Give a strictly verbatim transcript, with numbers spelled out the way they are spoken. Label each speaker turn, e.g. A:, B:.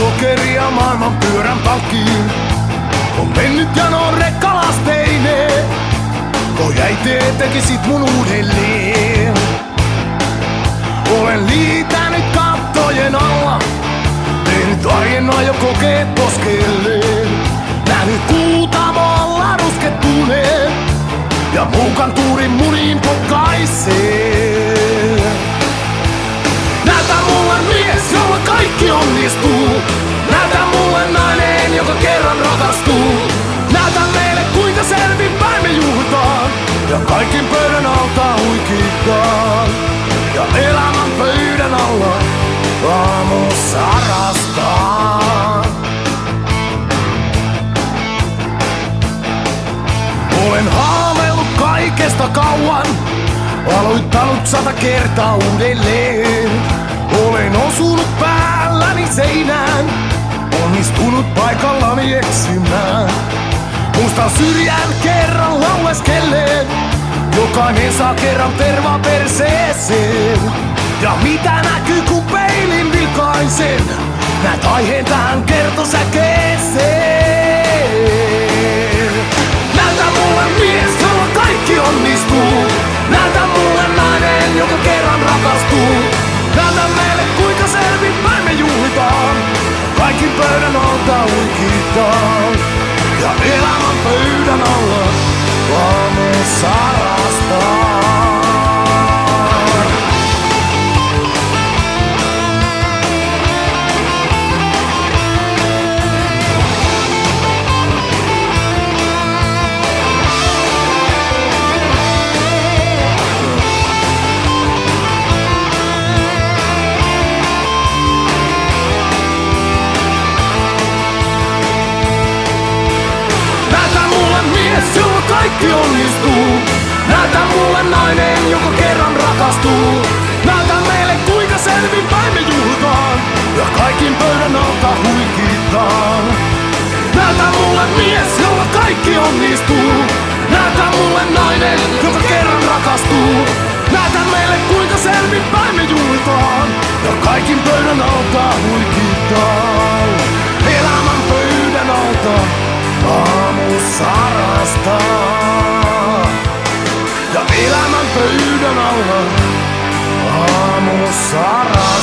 A: sokeria maailman pyörän palkkiin. On mennyt janoon rekkalasteineen, ko jäite tekisit mun uudelleen. Olen liitänyt kattojen alla, tehnyt arjen ajo kokeet poskelleen. Nähnyt Kuutamolla ruskettuneen ja muukan tuurin munin pokaisee. Näytä mulle mies, jolla kaikki onnistuu. Näytä mulle nainen, joka kerran rakastuu. Näytä meille kuinka selvinpäin me juhlitaan ja kaikin pöydän alta huikitaan. Ja elämän pöydän alla aamussa rastaan. Olen haaveillut kaikesta kauan, aloittanut sata kertaa uudelleen. Olen osunut päälläni seinään, onnistunut paikallani eksymään. Muistan syrjään kerran lauleskelleen, jokainen saa kerran terva perseeseen. Ja mitä näkyy kun peilin vilkaisen, näet aiheen tähän kertosäkeeseen. Näytä mulle mies, jolla kaikki onnistuu. Näytä mulle nainen, joka kerran rakastuu. Näytä meille kuinka selvinpäin me juhlitaan, kaikki pöydän alta huikitaan. Ja elämän pöydän alla aamussa rastaan. Jolla kaikki onnistuu. Näytä mulle nainen, joka kerran rakastuu. Näytä meille kuinka selvinpäin me juhlitaan ja kaikin pöydän alta huikitaan. Näytä mulle mies, jolla kaikki onnistuu. Näytä mulle nainen, joka kerran rakastuu. Näytä meille kuinka selvinpäin me juhlitaan ja kaikin pöydän alta huikitaan. Elämän pöydän alta aamussa rastaan. Ja elämän pöydän alla aamussa rastaan.